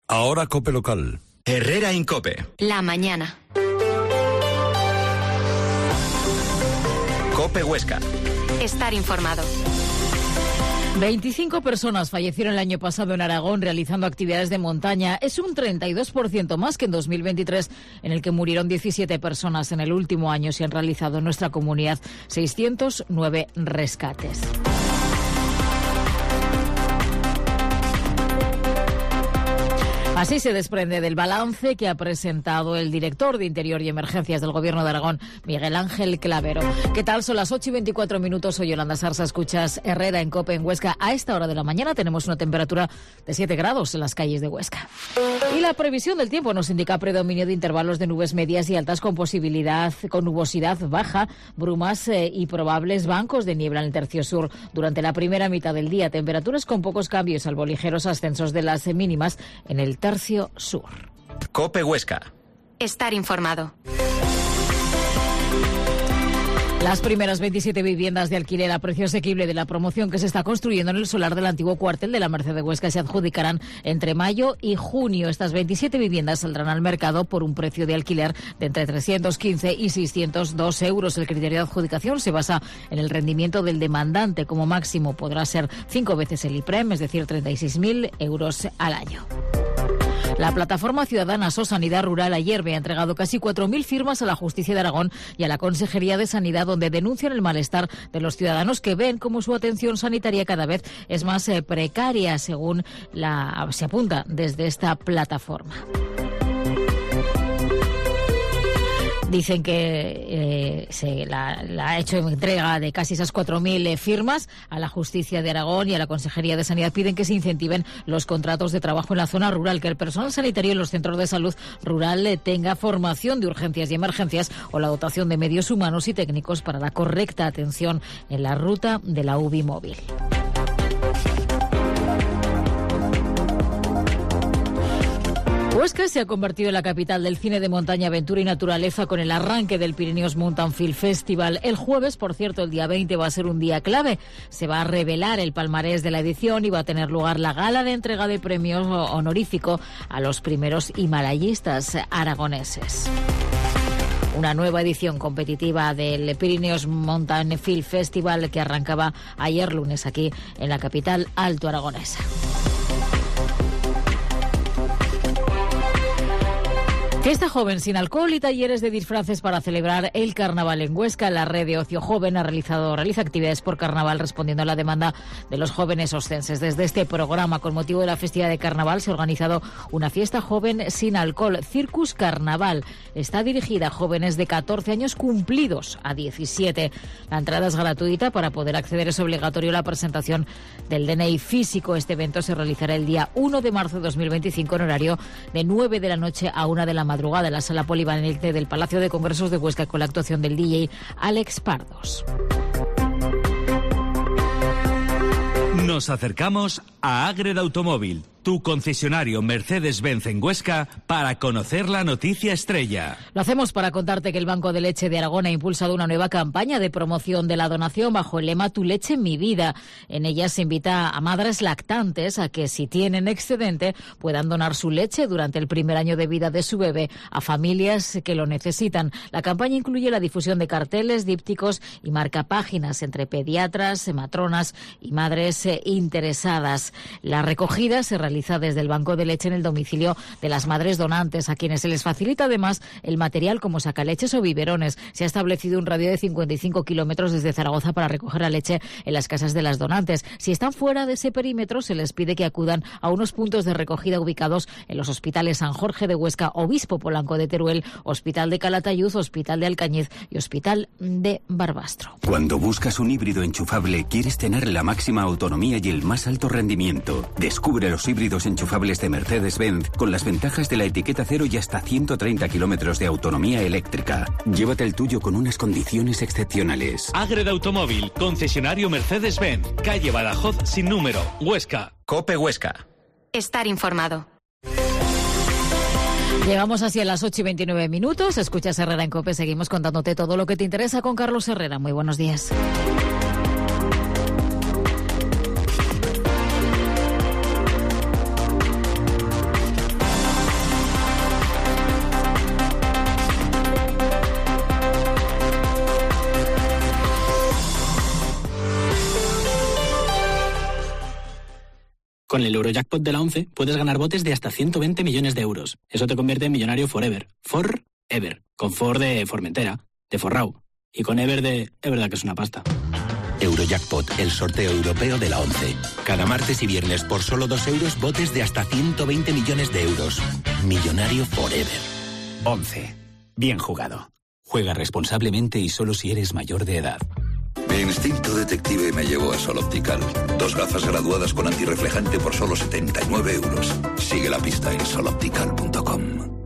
Ahora COPE local. Herrera en COPE. La mañana. COPE Huesca. Estar informado. 25 personas fallecieron el año pasado en Aragón realizando actividades de montaña. Es un 32% más que en 2023, en el que murieron 17 personas. En el último año se han realizado en nuestra comunidad 609 rescates. Así se desprende del balance que ha presentado el director de Interior y Emergencias del Gobierno de Aragón, Miguel Ángel Clavero. ¿Qué tal? Son las 8:24. Soy Yolanda Sarsa. Escuchas Herrera en COPE en Huesca. A esta hora de la mañana tenemos una temperatura de 7 grados en las calles de Huesca. Y la previsión del tiempo nos indica predominio de intervalos de nubes medias y altas con nubosidad baja, brumas y probables bancos de niebla en el tercio sur. Durante la primera mitad del día, temperaturas con pocos cambios, salvo ligeros ascensos de las mínimas en el tercio sur. COPE Huesca. Estar informado. Las primeras 27 viviendas de alquiler a precio asequible de la promoción que se está construyendo en el solar del antiguo cuartel de la Merced de Huesca se adjudicarán entre mayo y junio. Estas 27 viviendas saldrán al mercado por un precio de alquiler de entre 315 y 602 euros. El criterio de adjudicación se basa en el rendimiento del demandante. Como máximo podrá ser 5 veces el IPREM, es decir, 36.000 euros al año. La plataforma ciudadana SOS Sanidad Rural ayer me ha entregado casi 4.000 firmas a la Justicia de Aragón y a la Consejería de Sanidad, donde denuncian el malestar de los ciudadanos que ven cómo su atención sanitaria cada vez es más precaria, según se apunta desde esta plataforma. Dicen que la ha hecho entrega de casi esas 4.000 firmas a la Justicia de Aragón y a la Consejería de Sanidad. Piden que se incentiven los contratos de trabajo en la zona rural, que el personal sanitario en los centros de salud rural tenga formación de urgencias y emergencias o la dotación de medios humanos y técnicos para la correcta atención en la ruta de la UBI móvil. Huesca se ha convertido en la capital del cine de montaña, aventura y naturaleza con el arranque del Pirineos Mountain Film Festival. El jueves, por cierto, el día 20, va a ser un día clave. Se va a revelar el palmarés de la edición y va a tener lugar la gala de entrega de premios honorífico a los primeros himalayistas aragoneses. Una nueva edición competitiva del Pirineos Mountain Film Festival que arrancaba ayer lunes aquí en la capital alto aragonesa. Fiesta joven sin alcohol y talleres de disfraces para celebrar el carnaval en Huesca. La red de ocio joven realiza actividades por carnaval respondiendo a la demanda de los jóvenes oscenses. Desde este programa, con motivo de la festividad de carnaval, se ha organizado una fiesta joven sin alcohol, Circus Carnaval. Está dirigida a jóvenes de 14 años cumplidos a 17. La entrada es gratuita. Para poder acceder es obligatorio la presentación del DNI físico. Este evento se realizará el día 1 de marzo de 2025 en horario de 9 de la noche a 1 de la madrugada en la sala polivalente del Palacio de Congresos de Huesca, con la actuación del DJ Alex Pardos. Nos acercamos a Ágreda Automóvil, tu concesionario Mercedes-Benz en Huesca, para conocer la noticia estrella. Lo hacemos para contarte que el Banco de Leche de Aragón ha impulsado una nueva campaña de promoción de la donación bajo el lema Tu leche, mi vida. En ella se invita a madres lactantes a que, si tienen excedente, puedan donar su leche durante el primer año de vida de su bebé a familias que lo necesitan. La campaña incluye la difusión de carteles, dípticos y marcapáginas entre pediatras, matronas y madres interesadas. La recogida se realiza desde el Banco de Leche en el domicilio de las madres donantes, a quienes se les facilita además el material como sacaleches o biberones. Se ha establecido un radio de 55 kilómetros desde Zaragoza para recoger la leche en las casas de las donantes. Si están fuera de ese perímetro, se les pide que acudan a unos puntos de recogida ubicados en los hospitales San Jorge de Huesca, Obispo Polanco de Teruel, Hospital de Calatayud, Hospital de Alcañiz y Hospital de Barbastro. Cuando buscas un híbrido enchufable, quieres tener la máxima autonomía y el más alto rendimiento. Descubre los híbridos enchufables de Mercedes-Benz con las ventajas de la etiqueta cero y hasta 130 kilómetros de autonomía eléctrica. Llévate el tuyo con unas condiciones excepcionales. Ágreda Automóvil, concesionario Mercedes-Benz, calle Badajoz sin número, Huesca. COPE Huesca. Estar informado. Llegamos así a las 8:29. Escuchas Herrera en COPE. Seguimos contándote todo lo que te interesa con Carlos Herrera. Muy buenos días. Con el Eurojackpot de la 11 puedes ganar botes de hasta 120 millones de euros. Eso te convierte en millonario forever. Forever. Con For de Formentera, de Forrau. Y con Ever de... Es verdad que es una pasta. Eurojackpot, el sorteo europeo de la 11. Cada martes y viernes por solo 2 euros, botes de hasta 120 millones de euros. Millonario forever. 11. Bien jugado. Juega responsablemente y solo si eres mayor de edad. Mi instinto detective me llevó a Sol Optical. 2 gafas graduadas con antirreflejante por solo 79 euros. Sigue la pista en soloptical.com.